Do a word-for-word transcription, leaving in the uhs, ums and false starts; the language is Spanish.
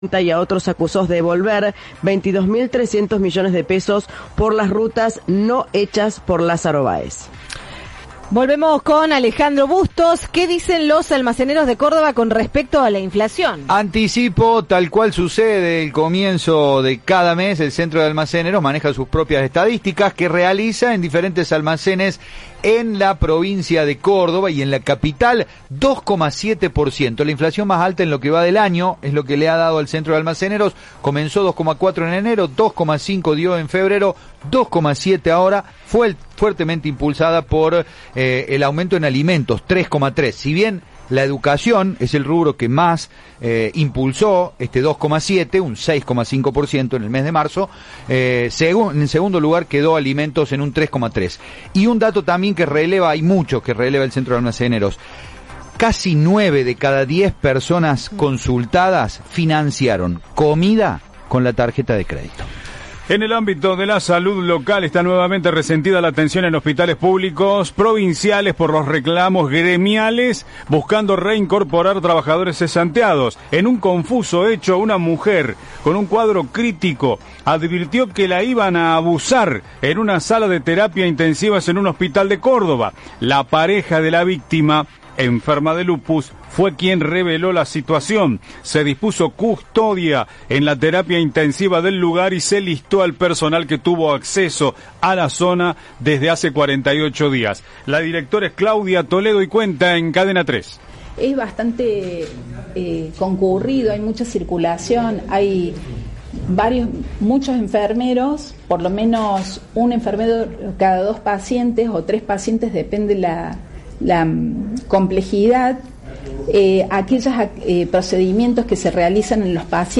y a otros acusó de devolver veintidós mil trescientos millones de pesos por las rutas no hechas por Lázaro Báez. Volvemos con Alejandro Bustos. ¿Qué dicen los almaceneros de Córdoba con respecto a la inflación? Anticipo, tal cual sucede el comienzo de cada mes, el Centro de Almaceneros maneja sus propias estadísticas que realiza en diferentes almacenes en la provincia de Córdoba y en la capital, dos coma siete por ciento. La inflación más alta en lo que va del año es lo que le ha dado al Centro de Almaceneros. Comenzó dos coma cuatro en enero, dos coma cinco dio en febrero, dos coma siete ahora. Fue fuertemente impulsada por eh, el aumento en alimentos, tres coma tres. Si bien la educación es el rubro que más eh, impulsó este dos coma siete, un seis coma cinco por ciento en el mes de marzo. Eh, segun, en segundo lugar quedó alimentos en un tres coma tres. Y un dato también que releva, hay muchos que releva el Centro de Almaceneros. Casi nueve de cada diez personas consultadas financiaron comida con la tarjeta de crédito. En el ámbito de la salud local está nuevamente resentida la atención en hospitales públicos provinciales por los reclamos gremiales buscando reincorporar trabajadores cesanteados. En un confuso hecho, una mujer con un cuadro crítico advirtió que la iban a abusar en una sala de terapia intensivas en un hospital de Córdoba. La pareja de la víctima, enferma de lupus, fue quien reveló la situación. Se dispuso custodia en la terapia intensiva del lugar y se listó al personal que tuvo acceso a la zona desde hace cuarenta y ocho días. La directora es Claudia Toledo y cuenta en Cadena tres. Es bastante eh, concurrido, hay mucha circulación, hay varios, muchos enfermeros, por lo menos un enfermero cada dos pacientes o tres pacientes, depende la, la um, complejidad. Eh, aquellos eh, procedimientos que se realizan en los pacientes